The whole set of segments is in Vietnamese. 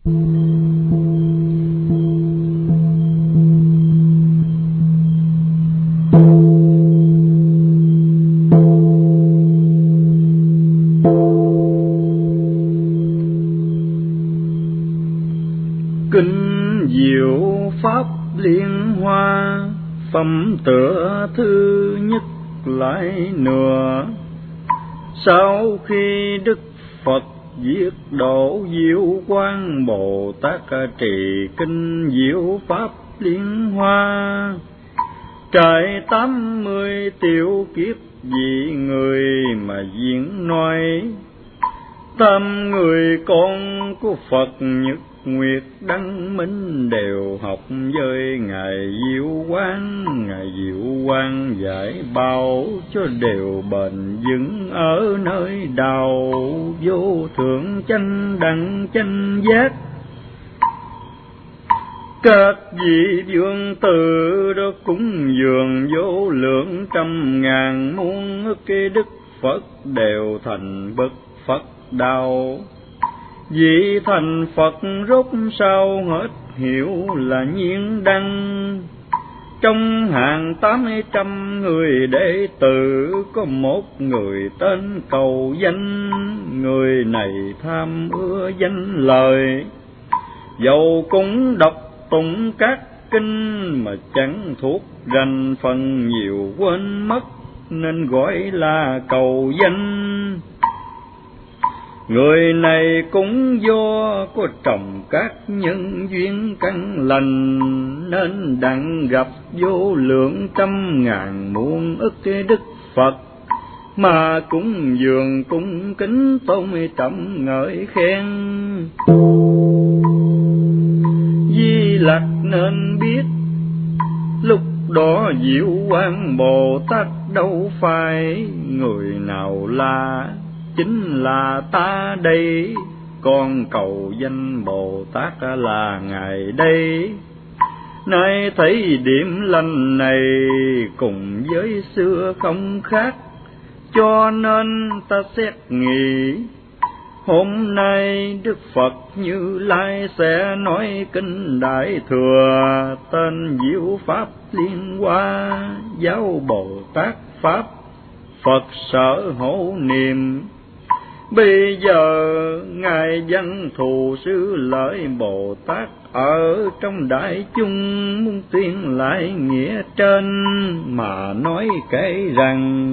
Kinh diệu pháp liên hoa, phẩm tựa thứ nhất lại nữa. Sau khi Đức Phật viết độ Diệu Quang Bồ Tát trì kinh diệu pháp liên hoa, trải 80 tiểu kiếp vì người mà diễn nói. 8 người con của Phật Nhật Nguyệt Đăng Minh đều học với Ngài Diệu Quang. Ngài Diệu Quang giải bảo cho đều bền vững ở nơi đầu vô thượng chánh đẳng chánh giác. Các vị vương tử đó cúng dường vô lượng trăm ngàn muôn ức cái Đức Phật đều thành bậc Phật đạo. Vị thành Phật rốt sao hết hiểu là nhiên đăng. Trong hàng 800 người đệ tử có một người tên cầu danh. Người này tham ưa danh lời, dầu cũng đọc tụng các kinh mà chẳng thuộc rành phần nhiều quên mất, nên gọi là cầu danh. Người này cũng do có trồng các nhân duyên căn lành, nên đặng gặp vô lượng trăm ngàn muôn ức Đức Phật, mà cũng dường cung kính tôn trọng ngợi khen. Di Lặc nên biết, lúc đó Diệu Quang Bồ Tát đâu phải người nào là, chính là ta đây. Con cầu danh Bồ Tát là Ngài đây. Nay thấy điểm lành này cùng với xưa không khác, cho nên ta xét nghĩ hôm nay Đức Phật Như Lai sẽ nói kinh Đại Thừa, tên diệu pháp liên hoa, giáo Bồ Tát pháp Phật sở hộ niệm. Bây giờ Ngài Văn Thù Sư Lợi Bồ Tát ở trong đại chúng muốn tuyên lại nghĩa trên, mà nói kể rằng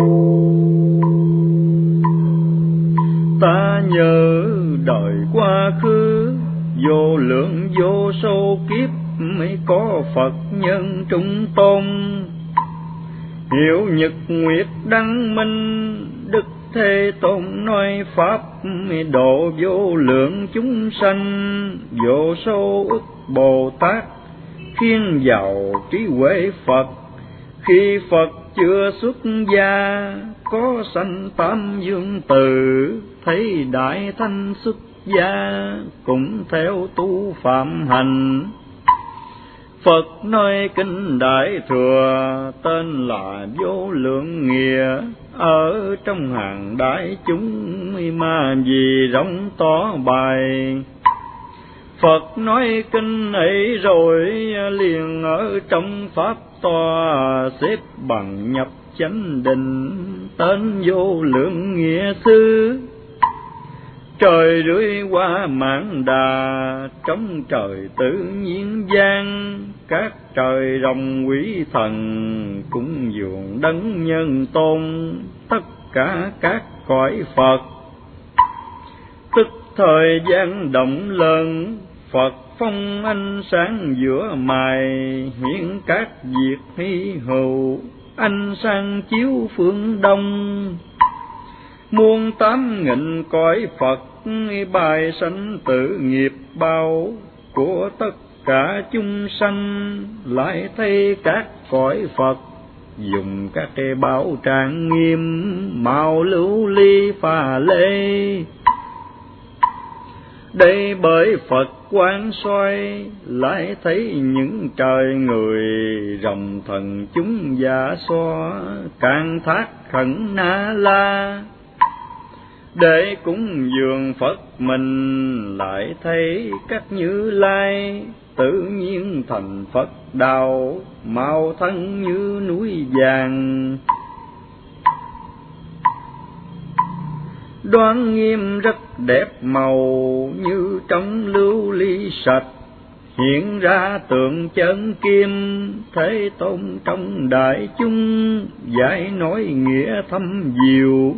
ta nhớ đời quá khứ vô lượng vô số kiếp mới có Phật nhân trung tôn. Hiệu Nhật Nguyệt Đăng Minh Đức Thế Tôn nói pháp độ vô lượng chúng sanh, vô số ức Bồ Tát khiên vào trí huệ Phật. Khi Phật chưa xuất gia, có sanh tam dương tử, thấy đại thanh xuất gia cũng theo tu phạm hành. Phật nói kinh Đại Thừa, tên là vô lượng nghĩa, ở trong hàng đại chúng mà vì rộng tỏ bài. Phật nói kinh ấy rồi liền ở trong pháp tòa, xếp bằng nhập chánh định, tên vô lượng nghĩa sư. Trời rưới qua mãn đà, trong trời tự nhiên gian, các trời rồng quỷ thần cũng dường đấng nhân tôn. Tất cả các cõi Phật tức thời gian động lớn, Phật phong ánh sáng giữa mày, hiện các việc hy hữu, ánh sáng chiếu phương đông. Muôn 8.000 cõi Phật bài sanh tự nghiệp bao, của tất cả chúng sanh lại thấy các cõi Phật dùng các cái bảo trang nghiêm, màu lưu ly pha lê. Đây bởi Phật quán soi, lại thấy những trời người rồng thần chúng dạ xoa, càng thác khẩn na la. để cúng dường Phật mình, lại thấy các Như Lai tự nhiên thành Phật đạo, màu thân như núi vàng. Đoan nghiêm rất đẹp màu như trong lưu ly sạch, hiện ra tượng chân kim Thế Tôn trong đại chúng, giải nói nghĩa thâm diệu.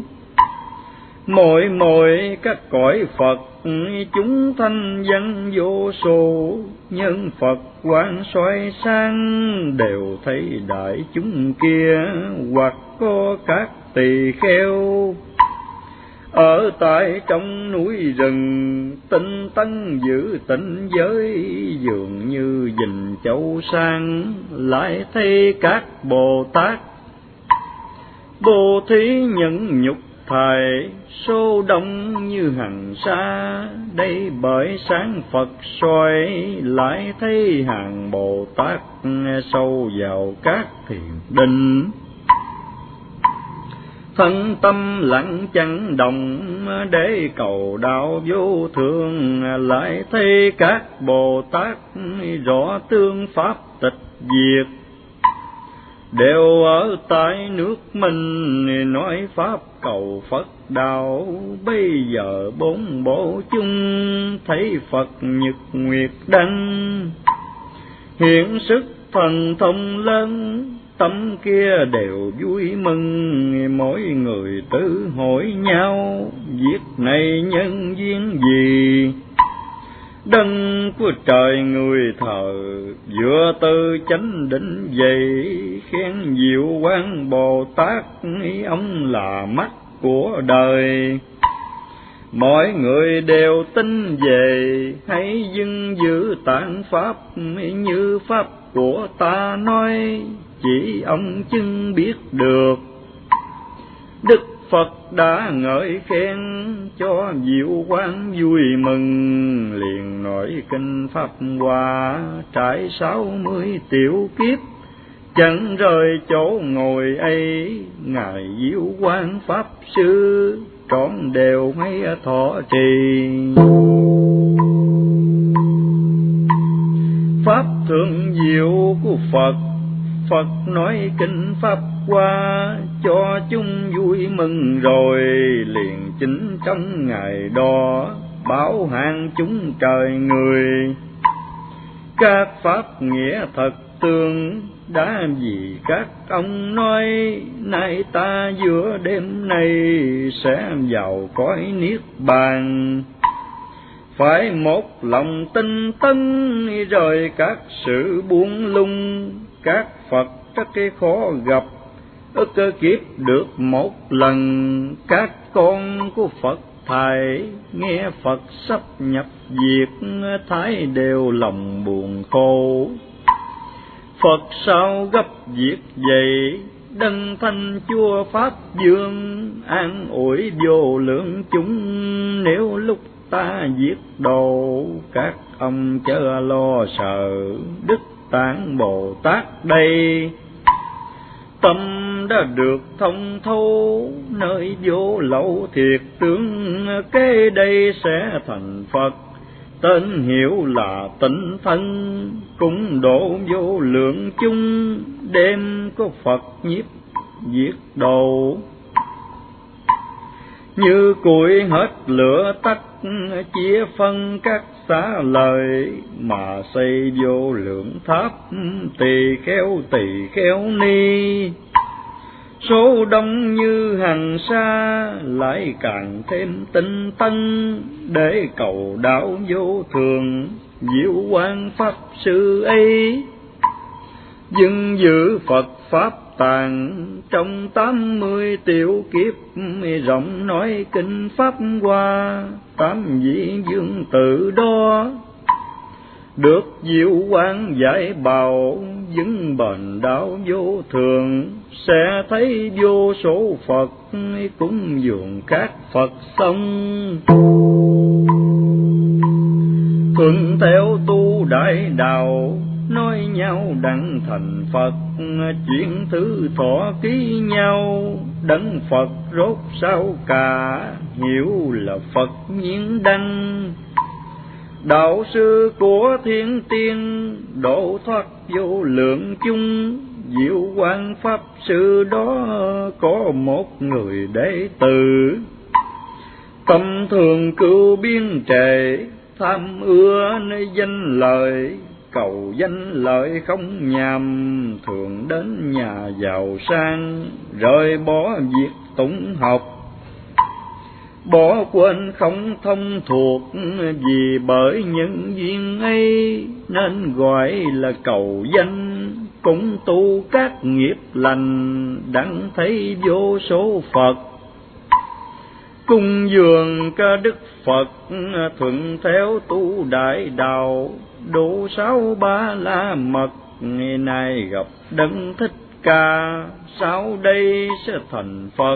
Mỗi các cõi Phật chúng thanh văn vô số, nhân Phật quang soi sáng đều thấy đại chúng kia, hoặc có các tỳ kheo ở tại trong núi rừng, tinh tấn giữ tịnh giới, dường như dình châu sang. Lại thấy các Bồ Tát Bồ Thí nhẫn nhục thầy, số đông như hằng sa, đây bởi sáng Phật soi. Lại thấy hàng Bồ Tát sâu vào các thiền định, thân tâm lặng chẳng động để cầu đạo vô thượng. Lại thấy các Bồ Tát rõ tương pháp tịch diệt, đều ở tại nước mình nói pháp cầu Phật đạo. Bây giờ bốn bộ chung thấy Phật nhật nguyệt đăng, hiện sức thần thông lớn, tâm kia đều vui mừng. Mỗi người tự hỏi nhau, việc này nhân duyên gì, đấng của trời người thờ, vừa từ chánh định dậy, khen diệu quang Bồ Tát, ông là mắt của đời. Mọi người đều tin về, hãy dưng giữ tạng pháp như pháp của ta nói, chỉ ông chứng biết được. Đức Phật đã ngợi khen cho diệu quang vui mừng, liền nói kinh Pháp Hoa trải 60 tiểu kiếp, chẳng rời chỗ ngồi ấy. Ngài diệu quang Pháp Sư trọn đều mấy thọ trì, pháp thượng diệu của Phật. Phật nói kinh Pháp Hoa cho chúng vui mừng rồi, liền chính trong ngày đó bảo hàng chúng trời người. Các pháp nghĩa thật tương đã vì các ông nói, nay ta giữa đêm nay sẽ vào cõi niết bàn. Phải một lòng tinh tấn rời các sự buông lung, các Phật các cái khó gặp ức kiếp được một lần. Các con của Phật thầy nghe Phật sắp nhập diệt, thái đều lòng buồn khổ. Phật sao gấp việc vậy, đấng thanh chúa Pháp Dương an ủi vô lượng chúng. Nếu lúc ta giết đồ, các ông chớ lo sợ, Đức Tạng Bồ Tát đây tâm đã được thông thấu, nơi vô lậu thiệt tướng kế đây sẽ thành Phật. Tên hiệu là Tịnh Thân, cũng độ vô lượng chung, đêm có Phật nhiếp diệt độ. Như củi hết lửa tắt, chia phân các xá lợi, mà xây vô lượng tháp tỳ kheo ni. Số đông như hằng sa, lại càng thêm tinh tấn để cầu đạo vô thường. Diệu quang Pháp Sư ấy dừng giữ Phật Pháp tạng, trong 80 tiểu kiếp rộng nói kinh Pháp Hoa. 8 vị dương tự đó được diệu quang giải bào, vững bền đạo vô thường. Sẽ thấy vô số Phật cúng dường các Phật xong, thuận theo tu đại đạo, nói nhau đặng thành Phật. Chuyện thứ thọ ký nhau đấng Phật rốt sao cả, hiểu là Phật nhiên đăng. Đạo sư của thiên tiên, độ thoát vô lượng chung. Diệu quang pháp sư đó có một người đệ tử, tâm thường cưu biên trệ, tham ưa nơi danh lợi. Cầu danh lợi không nhàm, thường đến nhà giàu sang, rời bỏ việc tụng học. Bỏ quên không thông thuộc, vì bởi nhân duyên ấy, nên gọi là cầu danh. Cũng tu các nghiệp lành, đặng thấy vô số Phật. Cung dường ca Đức Phật, thuận theo tu đại đạo. Độ 6 ba la mật, ngày nay gặp đấng Thích Ca, sau đây sẽ thành Phật.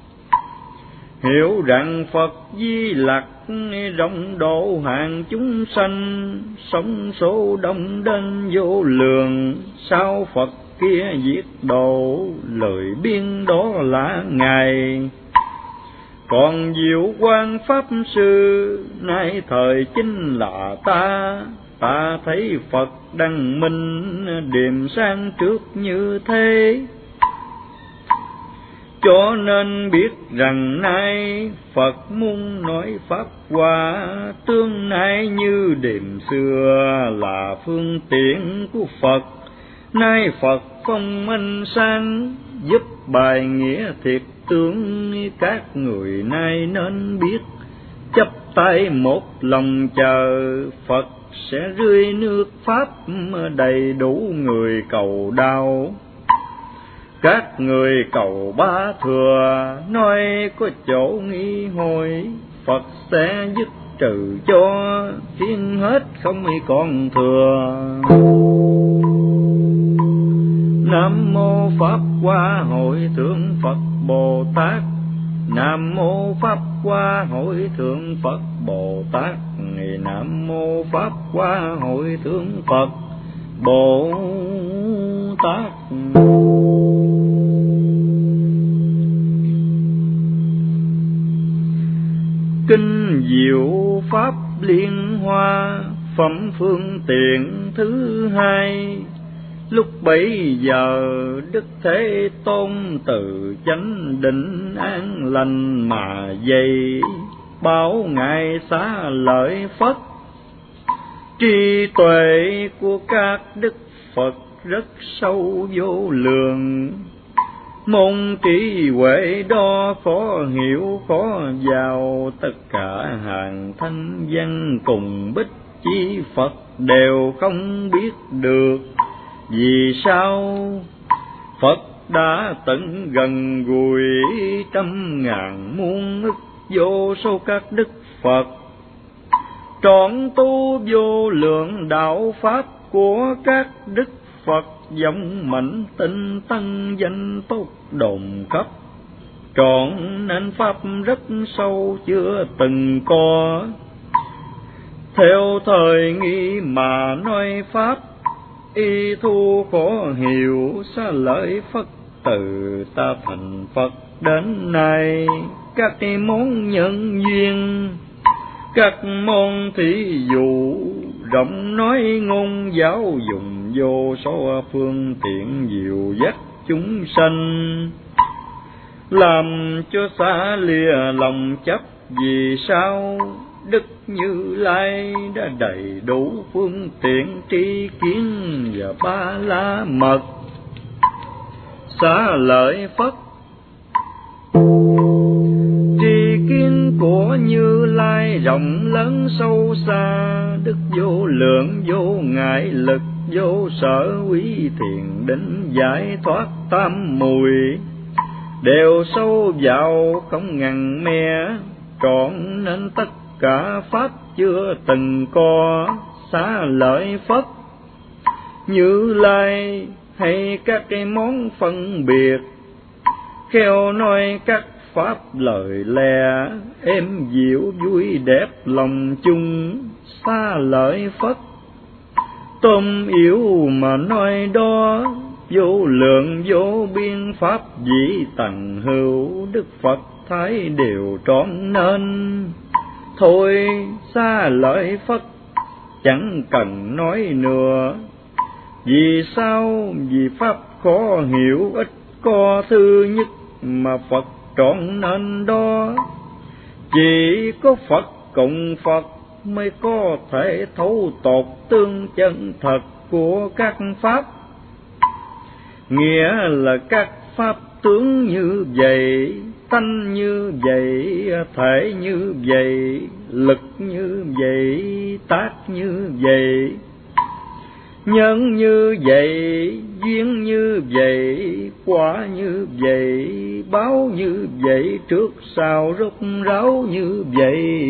Hiểu rằng Phật Di Lặc, rộng độ hàng chúng sanh. Sống số đông đến vô lượng, sao Phật kia giết độ, lời biên đó là Ngài. Còn Diệu Quang Pháp Sư, nay thời chính là ta. Ta thấy Phật đăng minh, điềm sang trước như thế. Cho nên biết rằng nay, Phật muốn nói Pháp qua. Tương nay như điềm xưa, là phương tiện của Phật. Nay Phật phong minh sang, giúp bài nghĩa thiệt tướng. Các người nay nên biết, chắp tay một lòng chờ. Phật sẽ rưới nước Pháp, đầy đủ người cầu đạo. Các người cầu ba thừa, nói có chỗ nghi hồi. Phật sẽ dứt trừ cho, thiên hết không còn thừa. Nam mô Pháp Hoa Hội Thượng Phật Bồ Tát. Nam mô Pháp Hoa Hội Thượng Phật Bồ Tát. Nam mô Pháp Hoa Hội Thượng Phật Bồ Tát. Kinh Diệu Pháp Liên Hoa, phẩm phương tiện thứ hai. Lúc bấy giờ Đức Thế Tôn từ chánh định an lành mà dậy, bảo ngài xá lợi Phất. Trí tuệ của các đức Phật rất sâu vô lượng, môn trí huệ đó khó hiểu khó vào. Tất cả hàng thanh văn cùng bích chi Phật đều không biết được. Vì sao? Phật đã tận gần gũi trăm ngàn muôn ức vô số các đức Phật, trọn tu vô lượng đạo pháp của các đức Phật. Dòng mạnh tinh tăng danh tốt đồn khắp, trọn nên pháp rất sâu chưa từng có. Theo thời nghi mà nói pháp, y thu khó hiểu. Xá lợi Phất từ ta thành Phật đến nay, các món nhân duyên, các môn thí dụ, rộng nói ngôn giáo dùng vô số phương tiện dìu dắt chúng sanh, làm cho xa lìa lòng chấp. Vì sao? Đức Như Lai đã đầy đủ phương tiện tri kiến và ba la mật. Xá lợi Phất, tri kiến của Như Lai rộng lớn sâu xa. Đức vô lượng vô ngại lực, vô sở quý thiền định giải thoát tam mùi, đều sâu vào không ngần me, trọn nên tất cả pháp chưa từng có. Xá lợi Phất, Như Lai hay các cái món phân biệt, khéo nói các pháp lời lẽ, êm dịu vui đẹp lòng chung. Xá lợi Phất, tôm yếu mà nói đó, vô lượng vô biên pháp dĩ tầng hữu, Đức Phật thấy đều trọn nên. Thôi xa lợi Phật chẳng cần nói nữa, vì sao? Vì pháp khó hiểu, ít có thứ nhất mà Phật trọn nên đó. Chỉ có Phật cùng Phật mới có thể thấu tột tương chân thật của các pháp. Nghĩa là các pháp tướng như vậy, tánh như vậy, thể như vậy, lực như vậy, tác như vậy, nhân như vậy, duyên như vậy, quả như vậy, báo như vậy, trước sau rốt ráo như vậy.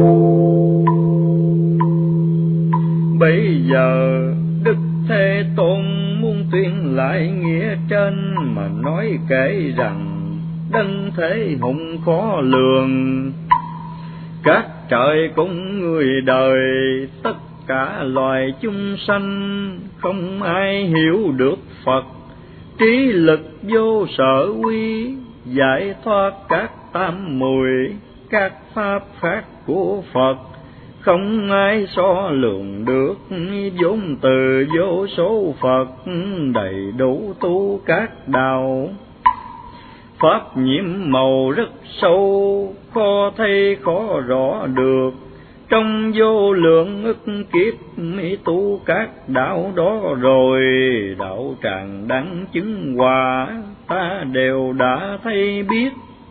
Bây giờ Đức Thế Tôn muốn tuyên lại nghĩa trên, mà nói kể rằng đấng thế hùng khó lường. Các trời cũng người đời, tất cả loài chúng sanh, không ai hiểu được Phật. Trí lực vô sở quy, giải thoát các tam muội, các pháp khác của Phật. Không ai so lường được, vốn từ vô số Phật, đầy đủ tu các đạo. Pháp nhiễm màu rất sâu, khó thấy khó rõ được. Trong vô lượng ức kiếp mới tu các đạo đó rồi, đạo tràng đắng chứng quả ta đều đã thấy biết.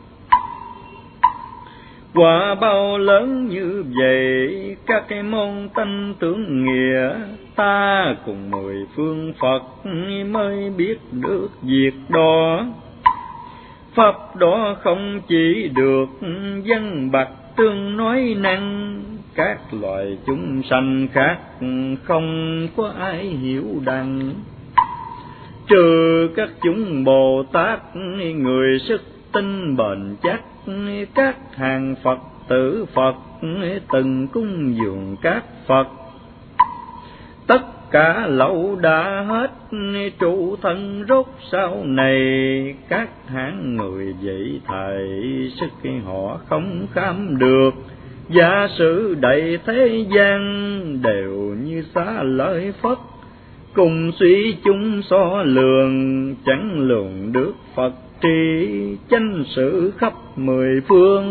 Quả bao lớn như vậy, các cái môn tánh tướng nghĩa, ta cùng 10 phương Phật mới biết được việc đó. Pháp đó không chỉ được dân bạch tương nói năng, các loài chúng sanh khác không có ai hiểu đặng. Trừ các chúng Bồ Tát, người sức tinh bền chắc, các hàng Phật tử Phật từng cúng dường các Phật. Tất cả lậu đã hết, trụ thân rốt sau này, các hạng người vậy thầy sức họ không kham được. Giả sử đầy thế gian đều như xá lợi Phất, cùng suy chúng so lường, chẳng lường được Phật tri chánh sự khắp 10 phương.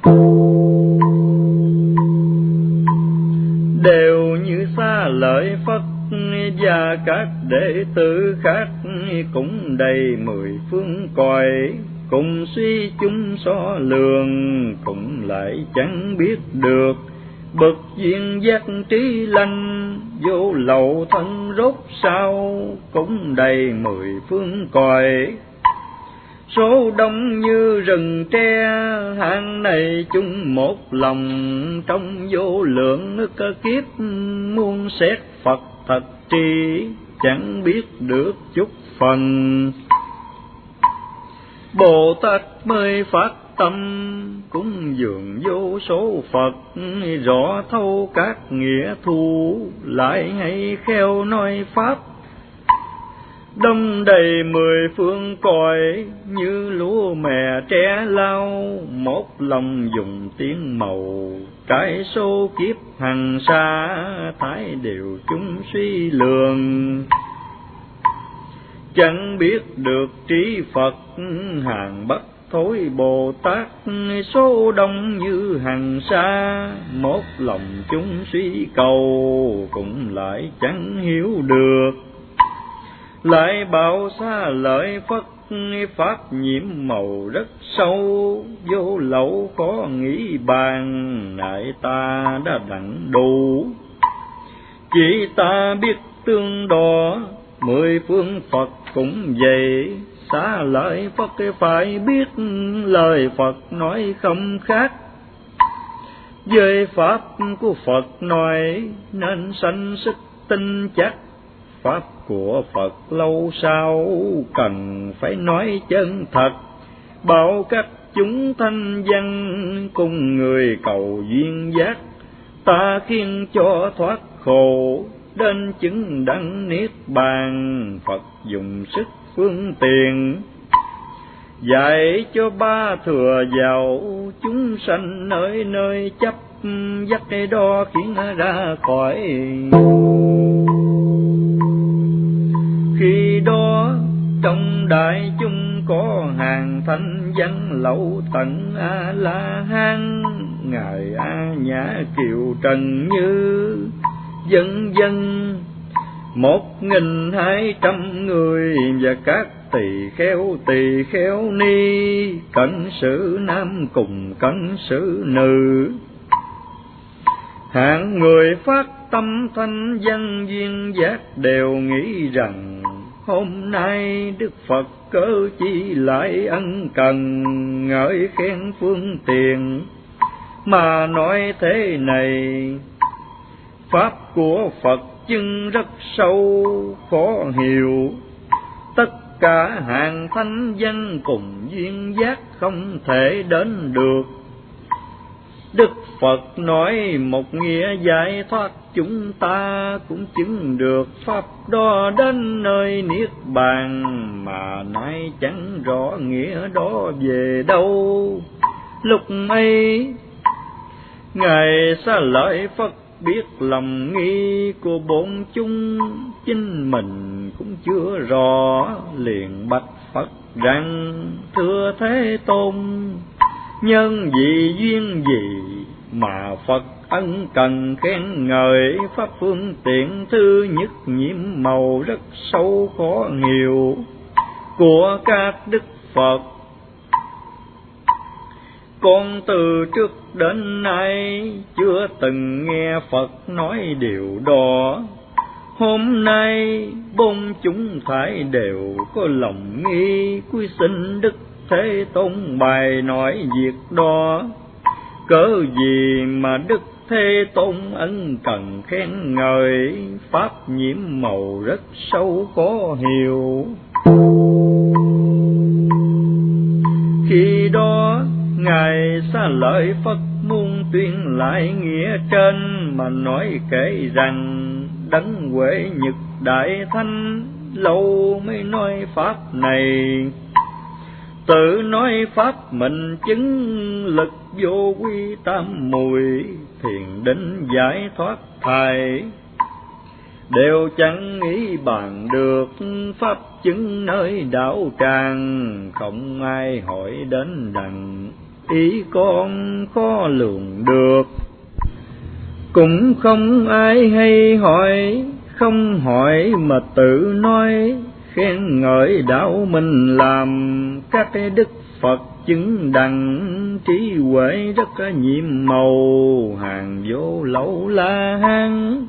Đều như xá lợi Phất và các đệ tử khác, cũng đầy 10 phương cõi, cùng suy chúng so lường, cũng lại chẳng biết được. Bậc duyên giác trí lành, vô lậu thân rốt sao, cũng đầy 10 phương cõi. Số đông như rừng tre, hạng này chung một lòng, trong vô lượng ức kiếp muôn xét Phật thật tri, chẳng biết được chút phần. Bồ Tát mới phát tâm, cúng dường vô số Phật, rõ thấu các nghĩa thu, lại hay khéo nói pháp. Đông đầy 10 phương cõi, như lúa mè tre lau, một lòng dùng tiếng màu, trái số kiếp hằng xa, thái đều chúng suy lường. Chẳng biết được trí Phật, hàng bất thối Bồ Tát, số đông như hằng sa, một lòng chúng suy cầu, cũng lại chẳng hiểu được. Lại bảo xa lợi Phất, pháp nhiễm màu rất sâu, vô lậu khó nghĩ bàn, nại ta đã đặng đủ. Chỉ ta biết tương đo, 10 phương Phật cũng vậy, xá lợi Phất phải biết lời Phật nói không khác. Với pháp của Phật nói nên sanh sức tin chắc, pháp của Phật lâu sau cần phải nói chân thật. Bảo các chúng thanh văn cùng người cầu duyên giác, ta khiến cho thoát khổ, đến chứng đẳng niết bàn. Phật dùng sức phương tiện dạy cho ba thừa giàu chúng sanh nơi nơi chấp dắt đó khiến ra khỏi. Khi đó trong đại chúng có hàng thanh văn lậu tận A La Hán, ngài A Nhã Kiều Trần Như vân vân 1200 người, và các tỳ kheo ni, cận sự nam cùng cận sự nữ. Hạng người phát tâm thanh văn duyên giác đều nghĩ rằng hôm nay Đức Phật cớ chi lại ân cần ngợi khen phương tiện mà nói thế này. Pháp của Phật chứng rất sâu khó hiểu, tất cả hàng thanh văn cùng duyên giác không thể đến được. Đức Phật nói một nghĩa giải thoát, chúng ta cũng chứng được pháp đó đến nơi niết bàn, mà nay chẳng rõ nghĩa đó về đâu. Lúc ấy ngài Xá Lợi Phất biết lòng nghi của bổn chúng, chính mình cũng chưa rõ, liền bạch Phật rằng: thưa Thế Tôn, nhân vì duyên gì mà Phật ân cần khen ngợi pháp phương tiện thứ nhất nhiễm màu rất sâu khó hiểu của các Đức Phật? Con từ trước đến nay chưa từng nghe Phật nói điều đó. Hôm nay bốn chúng phải đều có lòng nghi, quy xin Đức Thế Tôn bày nói việc đó. Cớ gì mà Đức Thế Tôn ân cần khen ngợi pháp nhiễm màu rất sâu khó hiểu? Khi đó ngài Xá Lợi Phất muốn tuyên lại nghĩa trên, mà nói kể rằng đấng Huệ Nhật Đại Thánh lâu mới nói pháp này. Tự nói pháp mình chứng lực vô quy tam mùi, thiền định giải thoát thai đều chẳng nghĩ bàn được. Pháp chứng nơi đạo tràng không ai hỏi đến đặng, ý con khó lường được. Cũng không ai hay hỏi, không hỏi mà tự nói, khen ngợi đạo mình làm các Đức Phật chứng đẳng trí huệ rất nhiệm màu, hàng vô lậu La Hán.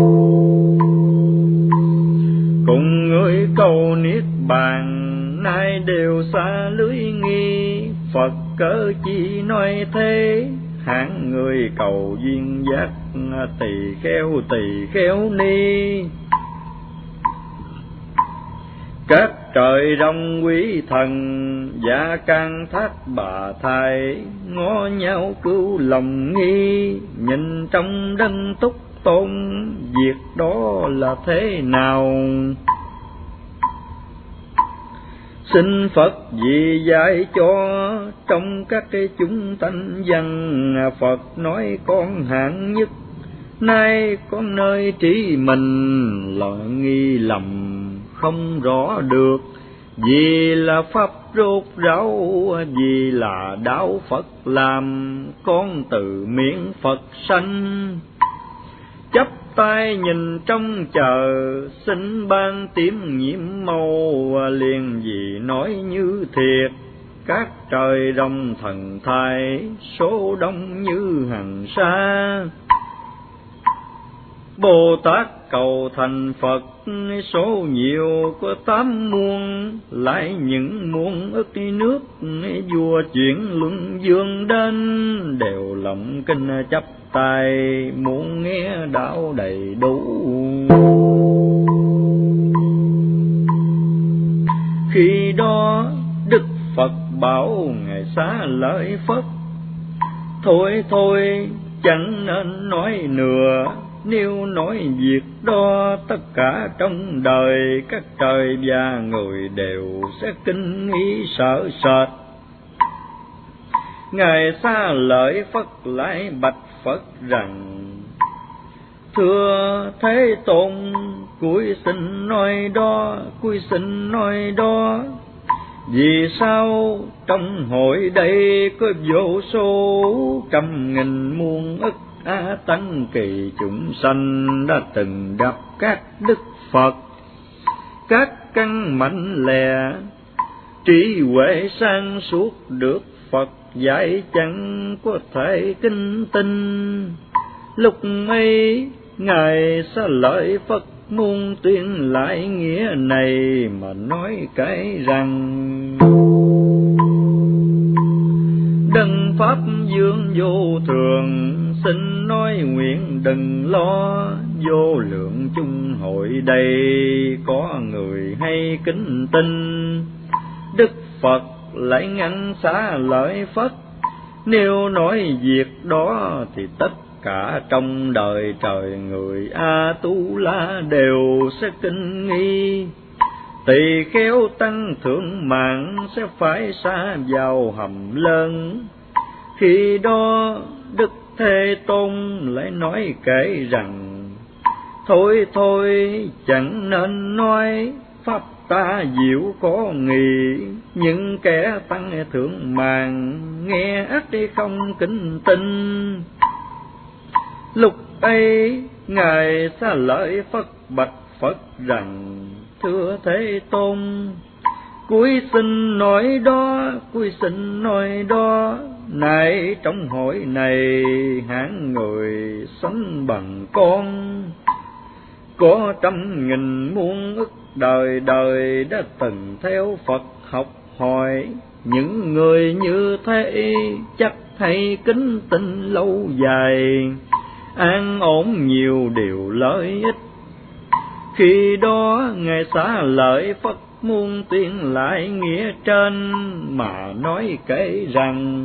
Cùng người cầu niết bàn nay đều xa lưới nghi, Phật cớ chi nói thế? Hạng người cầu duyên giác tỳ kheo ni, các trời rồng quý thần và can thác bà thai, ngó nhau cứu lòng nghi, nhìn trong đấng túc tôn việc đó là thế nào? Xin Phật vì dạy cho trong các cái chúng tánh văn, Phật nói con hạng nhất, nay con nơi trí mình lo nghi lầm không rõ được. Vì là pháp rốt ráo, vì là đạo Phật làm, con từ miệng Phật sanh. Chắp tay nhìn trong chờ, xin ban tím nhiễm màu, liền vì nói như thiệt. Các trời rồng thần thai, số đông như hằng sa. Bồ Tát cầu thành Phật, số nhiều có 8 muôn, lại những muôn ức nước, vua chuyển luân dương đến, đều lòng kinh chấp tay, muốn nghe đạo đầy đủ. Khi đó Đức Phật bảo ngài Xá Lợi Phất: thôi chẳng nên nói nữa, nếu nói việc đó, tất cả trong đời các trời và người đều sẽ kinh nghi sợ sệt. Ngài Xá Lợi Phất lại bạch Phật rằng: thưa Thế Tôn, cúi xin nói đó, vì sao trong hội đây có vô số trăm nghìn muôn ức A Tăng kỳ chúng sanh đã từng gặp các đức Phật, các căn mạnh lẹ, trí huệ sáng suốt, được Phật dạy chẳng có thể kinh tinh. Lúc ấy Ngài Xá Lợi Phất muốn tuyên lại nghĩa này mà nói kể rằng: Đấng Pháp Dương vô thường, xin nói nguyện đừng lo, vô lượng chung hội đây có người hay kính tin. Đức Phật lại ngăn Xá Lợi Phất, nếu nói việc đó thì tất cả trong đời trời người A Tu La đều sẽ kinh nghi. Tỳ kheo tăng thượng mạng sẽ phải sa vào hầm lớn. Khi đó Đức Thế Tôn lại nói kể rằng: thôi chẳng nên nói, pháp ta diệu có nghị, những kẻ tăng thượng mạng nghe ắt không kính tin. Lúc ấy Ngài Xá Lợi Phất bạch Phật rằng: thưa Thế Tôn, cúi xin nói đó, này trong hội này hạng người sống bằng con, có trăm nghìn muôn ức đời đời đã từng theo Phật học hỏi. Những người như thế chắc hay kính tin lâu dài, an ổn nhiều điều lợi ích. Khi đó Ngài Xá Lợi Phất muôn tuyên lại nghĩa trên mà nói kể rằng: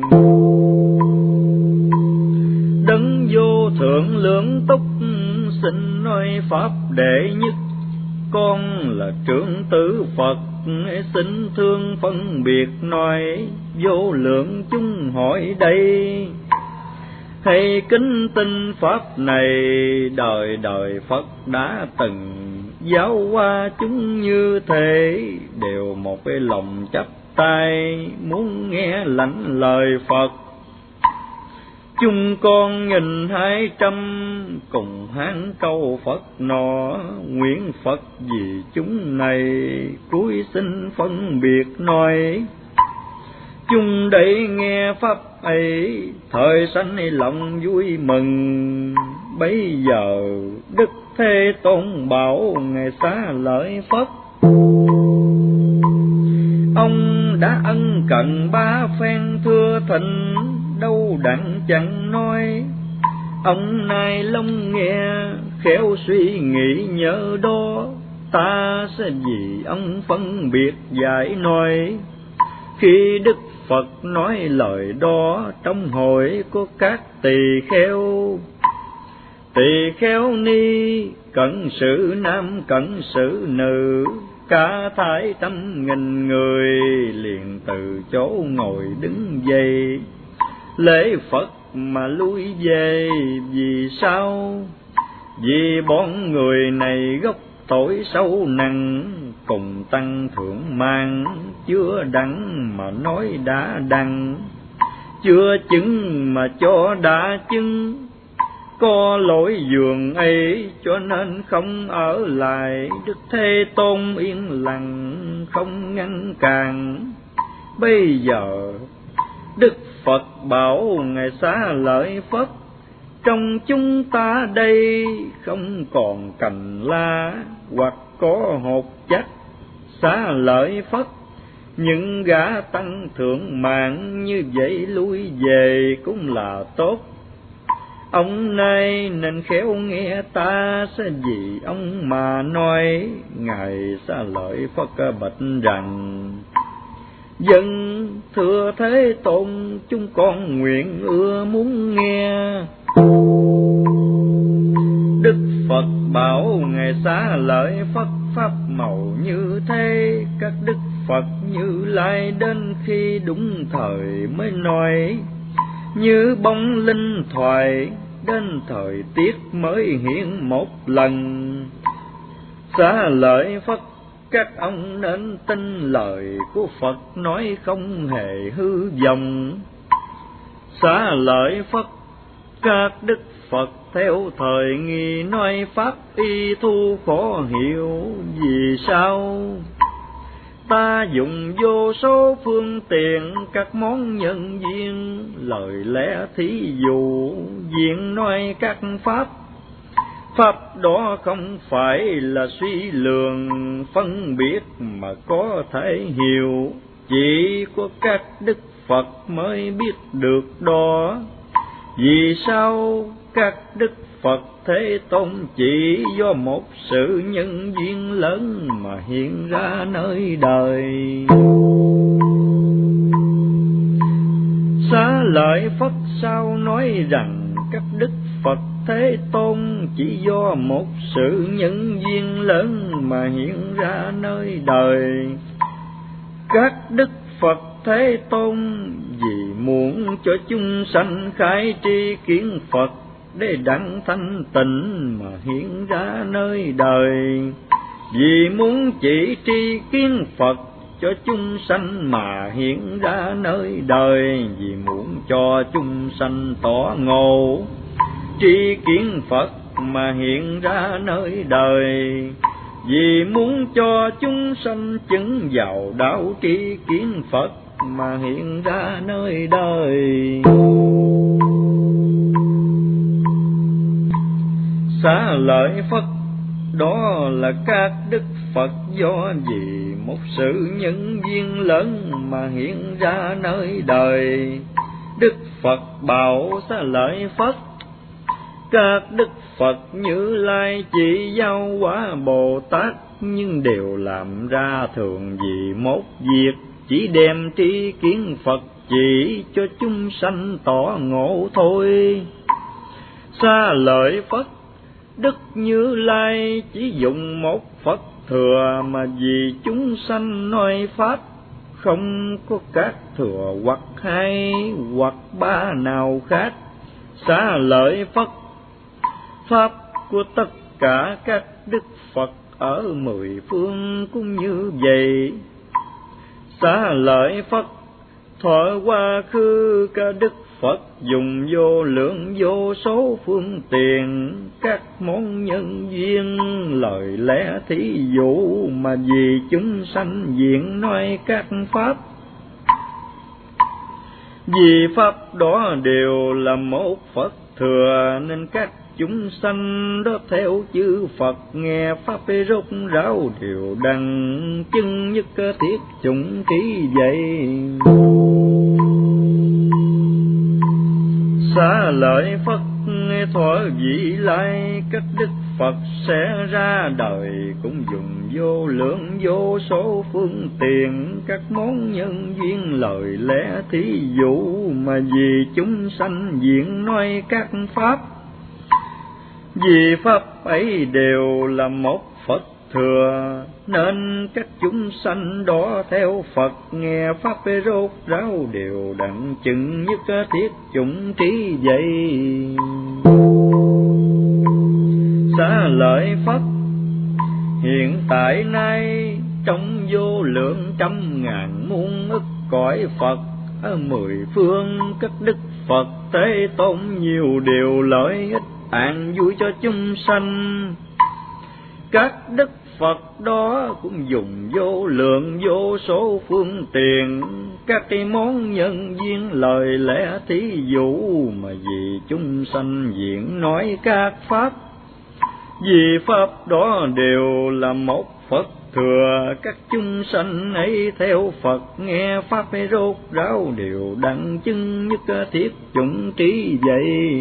Đấng vô thượng lượng túc, xin nói pháp đệ nhất, con là trưởng tử Phật, xin thương phân biệt nói, vô lượng chúng hỏi đây. Hãy kính tin pháp này, đời đời Phật đã từng giáo hóa chúng như thế, đều một cái lòng chắp tay muốn nghe lãnh lời Phật. Chúng con 1200 cùng hát câu Phật nọ, nguyện Phật vì chúng này cúi xin phân biệt nói. Chúng đây nghe pháp ấy, thời sanh lòng vui mừng. Bấy giờ Đức Thế Tôn bảo Ngài Xá Lợi Phất: ông đã ân cần ba phen thưa thịnh, đâu đặng chẳng nói. Ông nay long nghe, khéo suy nghĩ nhớ đó, ta sẽ vì ông phân biệt giải nói. Khi Đức Phật nói lời đó, trong hội có các tỳ kheo ni, cận sự nam cận sự nữ, cả thải trăm nghìn người, liền từ chỗ ngồi đứng dậy lễ Phật mà lui về. Vì sao? Vì bọn người này gốc tội sâu nặng, cùng tăng thượng mang chưa đặng mà nói đã đặng, chưa chứng mà cho đã chứng. Có lỗi giường ấy cho nên không ở lại, Đức Thế Tôn yên lặng không ngăn cản. Bây giờ Đức Phật bảo Ngài Xá Lợi Phất: trong chúng ta đây không còn cành la hoặc có hột chắc. Xá Lợi Phất, những gã tăng thượng mạng như vậy lui về cũng là tốt. Ông nay nên khéo nghe ta sẽ vì ông mà nói. Ngài Xá Lợi Phất bạch rằng: dân thưa Thế Tôn, chúng con nguyện ưa muốn nghe. bảo ngài xá lợi Phất pháp màu như thế, các đức Phật Như Lai đến khi đúng thời mới nói, như bóng linh thoại đến thời tiết mới hiện một lần. Xá lợi Phất, các ông nên tin lời của Phật nói không hề hư vọng. Xá lợi Phất, các đức Phật theo thời nghi nói pháp y thu khó hiểu. Vì sao ta dùng vô số phương tiện, các món nhân duyên, lời lẽ thí dụ, diện nói các pháp. Pháp đó không phải là suy lường phân biệt mà có thể hiểu, chỉ có các đức Phật mới biết được đó. Vì sao các đức Phật Thế Tôn chỉ do một sự nhân duyên lớn mà hiện ra nơi đời. Xá lợi Phất sao nói rằng các đức Phật Thế Tôn chỉ do một sự nhân duyên lớn mà hiện ra nơi đời. Các đức Phật Thế Tôn vì muốn cho chúng sanh khai tri kiến Phật, để đặng thanh tịnh mà hiện ra nơi đời. Vì muốn chỉ tri kiến Phật cho chúng sanh mà hiện ra nơi đời. Vì muốn cho chúng sanh tỏ ngộ tri kiến Phật mà hiện ra nơi đời. Vì muốn cho chúng sanh chứng vào đạo tri kiến Phật mà hiện ra nơi đời. Xá lợi Phất, đó là các đức Phật do vì một sự nhân duyên lớn mà hiện ra nơi đời. Đức Phật bảo Xá lợi Phất, các đức Phật Như Lai chỉ giáo hóa Bồ Tát, nhưng đều làm ra thường vì một việc, chỉ đem tri kiến Phật chỉ cho chúng sanh tỏ ngộ thôi. Xá lợi Phất, Đức Như Lai chỉ dùng một Phật thừa mà vì chúng sanh nói pháp, không có các thừa hoặc hai hoặc ba nào khác. Xá lợi Phất, pháp của tất cả các đức Phật ở mười phương cũng như vậy. Xá lợi Phất, thuở quá khứ các đức Phật dùng vô lượng vô số phương tiện, các món nhân duyên, lời lẽ thí dụ mà vì chúng sanh diện nói các pháp. Vì pháp đó đều là một Phật thừa, nên các chúng sanh đó theo chư Phật nghe pháp rốt ráo đều đặng chân nhất thiết chủng trí vậy. Xá lợi Phất, thuở vị lai các đức Phật sẽ ra đời, cũng dùng vô lượng vô số phương tiện, các món nhân duyên, lời lẽ thí dụ mà vì chúng sanh diện nói các pháp. Vì pháp ấy đều là một Phật thừa, nên các chúng sanh đó theo Phật nghe pháp rốt ráo đều đặng chừng nhất thiết chủng trí vậy. Xá lợi Phất, hiện tại nay trong vô lượng trăm ngàn muôn ức cõi Phật ở mười phương, các đức Phật Thế Tôn nhiều điều lợi ích an vui cho chúng sanh. Các đức Phật đó cũng dùng vô lượng vô số phương tiện, các cái món nhân duyên, lời lẽ thí dụ mà vì chúng sanh diện nói các pháp. Vì pháp đó đều là một Phật thừa, các chúng sanh ấy theo Phật nghe pháp rốt ráo đều đặng chứng nhất thiết chủng trí vậy.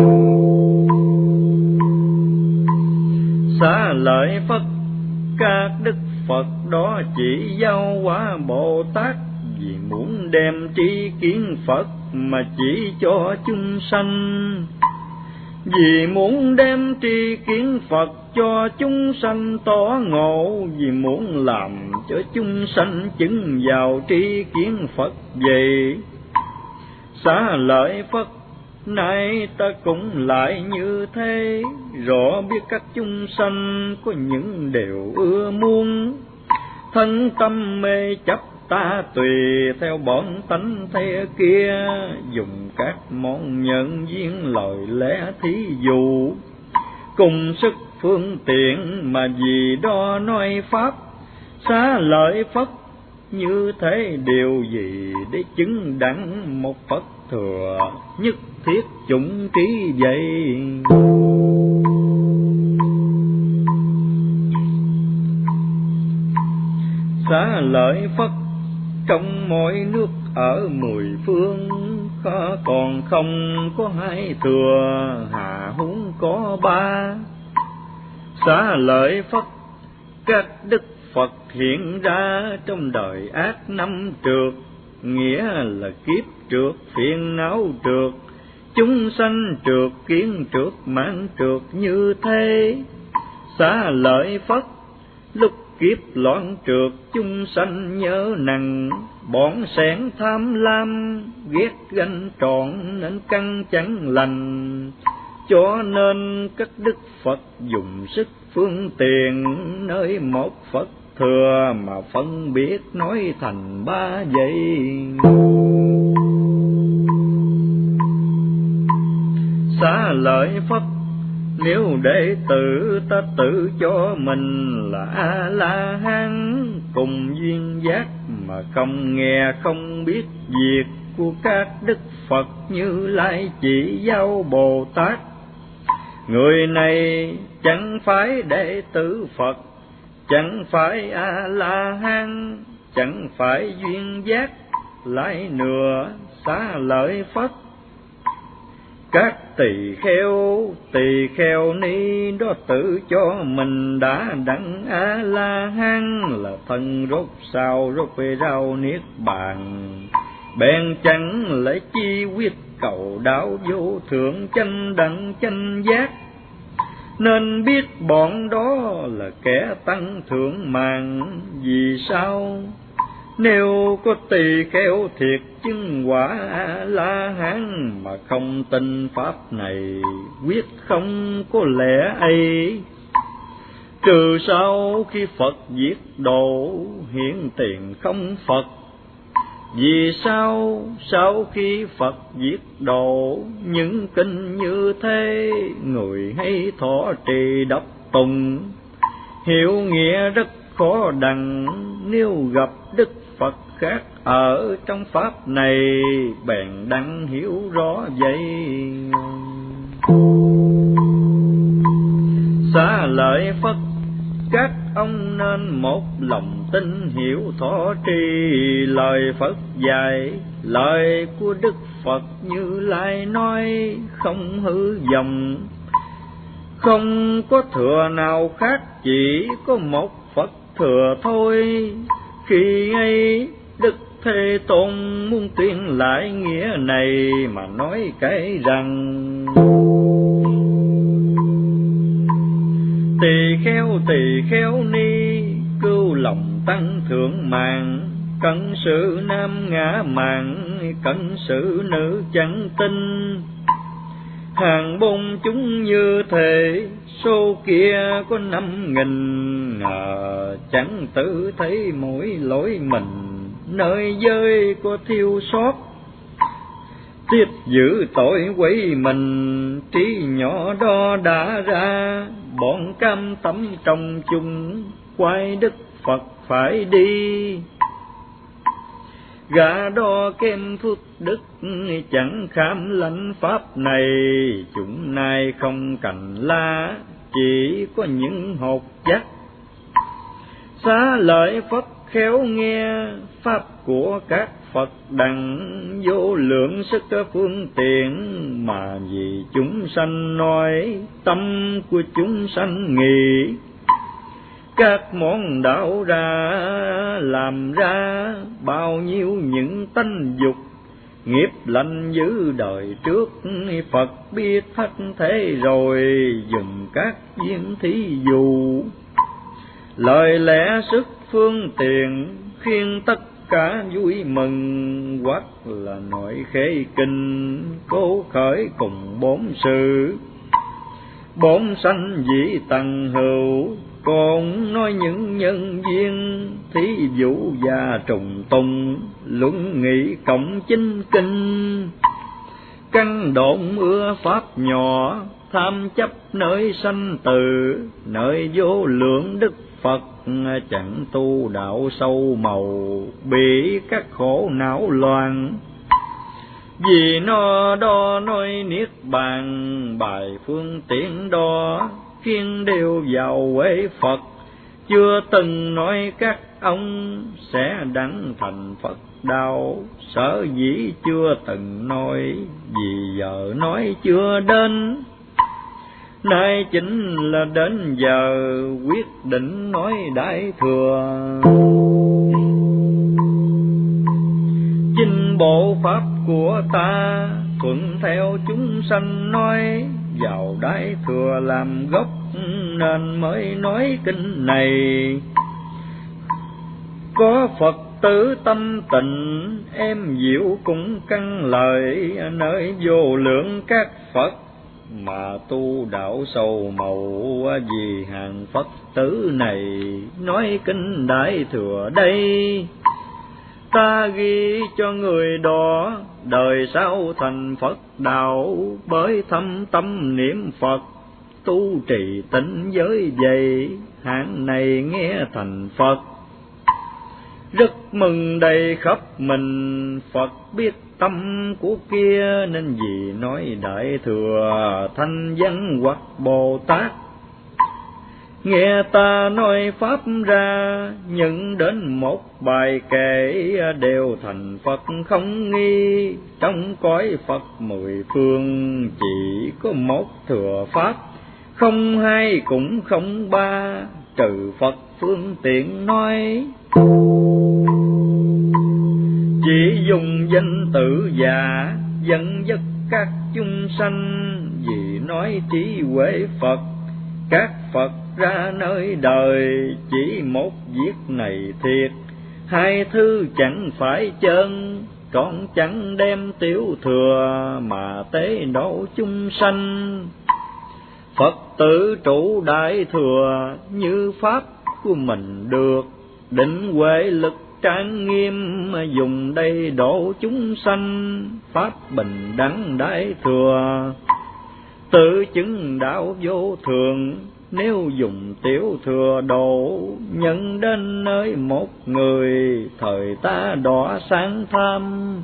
Xá lợi Phất, các đức Phật đó chỉ giáo hóa Bồ Tát, vì muốn đem tri kiến Phật mà chỉ cho chúng sanh. Vì muốn đem tri kiến Phật cho chúng sanh tỏ ngộ, vì muốn làm cho chúng sanh chứng vào tri kiến Phật vậy. Xá lợi Phất, nay ta cũng lại như thế, rõ biết các chúng sanh có những điều ưa muốn, thân tâm mê chấp ta tùy theo bọn tánh thế kia, dùng các món nhân duyên lời lẽ thí dụ, cùng sức phương tiện mà vì đó nói pháp. Xá lợi Phất, như thế điều gì để chứng đẳng một Phật thừa, nhất thiết chủng trí vậy. Xá lợi Phất, trong mọi nước ở mười phương, còn không có hai thừa, hà huống có ba. Xá lợi Phất, các đức Phật hiện ra trong đời ác năm trượt, nghĩa là kiếp trượt, phiền não trượt, chúng sanh trượt, kiến trượt, mạng trượt như thế. Xá lợi Phất, lúc kiếp loạn trượt, chúng sanh nhớ nặng, bọn sẻn tham lam, ghét ganh trọn nên căn chẳng lành. Cho nên các đức Phật dùng sức phương tiện, nơi một Phật thừa mà phân biệt nói thành ba vậy. Xá lợi Phất, nếu đệ tử ta tự cho mình là A-la-hán, cùng duyên giác mà không nghe không biết việc của các đức Phật Như Lai Chỉ Giáo Bồ Tát, người này chẳng phải đệ tử Phật, chẳng phải A-la-hán, chẳng phải duyên giác lại nữa. Xá lợi Phất, các tỳ kheo ni đó tự cho mình đã đặng A-la-hán, là thân rốt sao rốt về rau niết bàn, bèn chẳng lấy chi quyết cầu đạo vô thượng chánh đẳng chánh giác. Nên biết bọn đó là kẻ tăng thượng mạng. Vì sao? Nếu có tỳ kheo thiệt chứng quả A-la-hán mà không tin pháp này, quyết không có lẽ ấy. Trừ sau khi Phật diệt độ, hiện tiền không Phật. Vì sao? Sau khi Phật diệt độ, những kinh như thế người hay thọ trì đọc tùng, hiểu nghĩa rất khó đặng. Nếu gặp đức Phật khác ở trong pháp này, bèn đặng hiểu rõ vậy. Xá lợi Phất, các ông nên một lòng tin hiểu thọ trì lời Phật dạy. Lời của Đức Phật Như Lai nói không hư vọng, không có thừa nào khác, chỉ có một Phật thừa thôi. Khi ấy Đức Thế Tôn muốn tuyên lại nghĩa này mà nói kể rằng: tỳ kheo ni, cưu lòng tăng thượng mạng, cẩn sự nam ngã mạng, cẩn sự nữ chẳng tin. Hàng bôn chúng như thế, số kia có 5.000, chẳng tự thấy mỗi lỗi mình, nơi giới có thiếu sót. Tiếp giữ tội quấy mình, trí nhỏ đó đã ra, bọn cam tâm trong chung, quay Đức Phật phải đi. Gã đo kem phước đức, chẳng khám lãnh pháp này, chúng nay không cành lá, chỉ có những hột chắc. Xá lợi Phất khéo nghe, pháp của các Phật đặng, vô lượng sức phương tiện, mà vì chúng sanh nói, tâm của chúng sanh nghĩ. Các món đạo ra, làm ra bao nhiêu những tánh dục, nghiệp lành giữ đời trước, Phật biết thất thế rồi, dùng các viên thí dụ. Lời lẽ sức phương tiện, khiến tất cả vui mừng, hoặc là nội khế kinh, cố khởi cùng bốn sự. Bốn sanh dĩ tầng hữu, còn nói những nhân duyên, thí dụ và trùng tùng, luận nghị cộng chính kinh. Căn độn ưa pháp nhỏ, tham chấp nơi sanh tử, nơi vô lượng đức Phật, chẳng tu đạo sâu màu, bị các khổ não loạn. Vì nó đo nói niết bàn, bài phương tiện đo, khiến đều vào quê Phật. Chưa từng nói các ông sẽ đặng thành Phật đạo, sở dĩ chưa từng nói, vì giờ nói chưa đến. Nay chính là đến giờ quyết định nói đại thừa. Chinh bộ pháp của ta, thuận theo chúng sanh nói, vào đại thừa làm gốc, nên mới nói kinh này. Có Phật tử tâm tình, em dịu cũng căng lời, nơi vô lượng các Phật mà tu đạo sâu màu. Vì hàng Phật tử này nói kinh đại thừa đây, ta ghi cho người đó đời sau thành Phật đạo. Bởi thâm tâm niệm Phật, tu trì tịnh giới vậy, hạng này nghe thành Phật. Rất mừng đầy khắp mình, Phật biết tâm của kia, nên vì nói đại thừa thanh văn hoặc Bồ Tát. Nghe ta nói pháp ra, nhận đến một bài kể, đều thành Phật không nghi. Trong cõi Phật mười phương, chỉ có một thừa pháp, không hai cũng không ba, trừ Phật phương tiện nói. Chỉ dùng danh tự giả, dẫn dắt các chúng sanh, vì nói trí huệ Phật. Các Phật ra nơi đời, chỉ một việc này thiệt, hai thứ chẳng phải chân. Con chẳng đem tiểu thừa, mà tế độ chúng sanh. Phật tử trụ đại thừa, như pháp của mình được, định huệ lực trang nghiêm, dùng đây độ chúng sanh. Pháp bình đẳng đại thừa, tự chứng đạo vô thường. Nếu dùng tiểu thừa độ, nhận đến nơi một người, thời ta đọa sáng tham.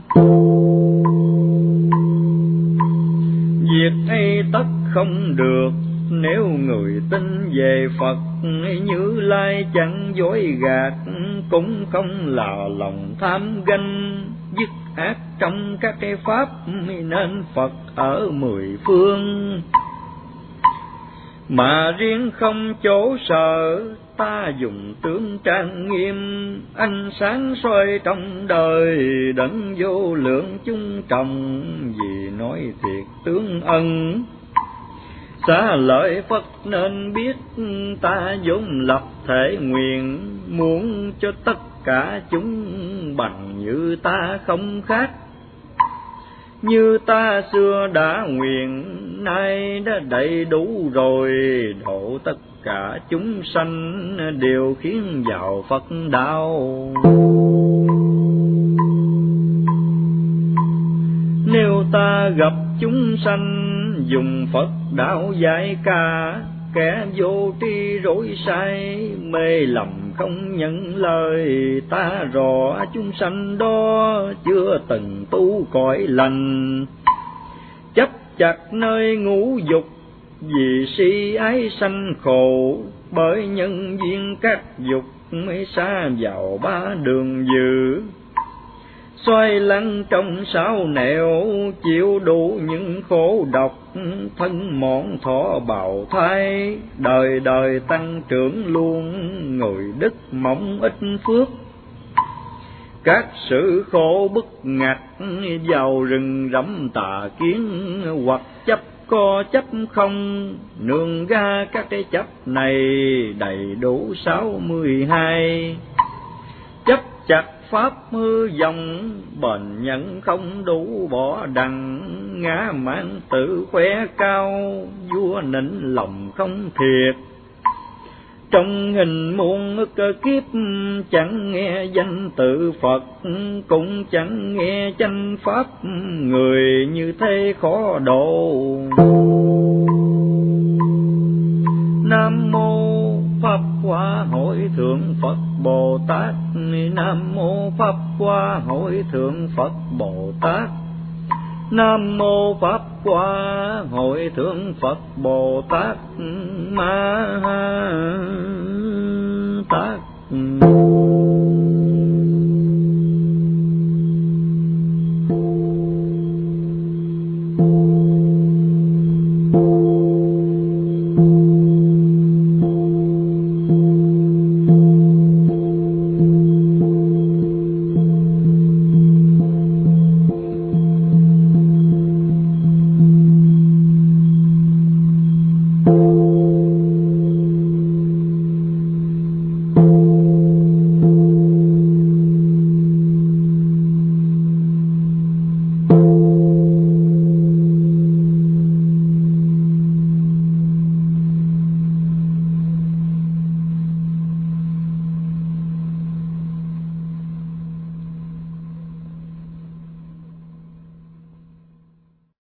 Việc ấy tất không được, nếu người tin về Phật. Như Lai chẳng dối gạt, cũng không là lòng tham ganh. Dứt ác trong các cái pháp, nên Phật ở mười phương. Mà riêng không chỗ sợ, ta dùng tướng trang nghiêm. Ánh sáng soi trong đời, đấng vô lượng chung trọng. Vì nói thiệt tướng ân, xá lợi Phật nên biết, ta vốn lập thể nguyện. Muốn cho tất cả chúng bằng như ta không khác. Như ta xưa đã nguyện, nay đã đầy đủ rồi. Độ tất cả chúng sanh, đều khiến vào Phật đạo. Nếu ta gặp chúng sanh, dùng Phật đạo dạy ca. Kẻ vô tri rối sai, mê lầm không nhận lời. Ta rõ chúng sanh đó, chưa từng tu cõi lành. Chấp chặt nơi ngũ dục, vì si ái sanh khổ. Bởi nhân duyên các dục, mới xa vào ba đường dữ. Xoay lăn trong sáu nẻo, chịu đủ những khổ độc. Thân mòn thọ bào thai, đời đời tăng trưởng luôn. Người đức mỏng ít phước, các sự khổ bức ngặt vào rừng rậm tà kiến, hoặc chấp có chấp không, nương ra các cái chấp này đầy đủ 62. Chấp chặt pháp hư vọng, bền nhận không đủ bỏ đặng, ngã mạn tự khoe cao, vua nịnh lòng không thiệt. Trong hình muôn ức kiếp, chẳng nghe danh tự Phật, cũng chẳng nghe chánh pháp, người như thế khó độ. Nam mô Pháp Hoa Hội Thượng Phật Bồ Tát. Nam mô Pháp Hoa Hội Thượng Phật Bồ Tát. Nam mô Pháp Hoa Hội Thượng Phật Bồ Tát Ma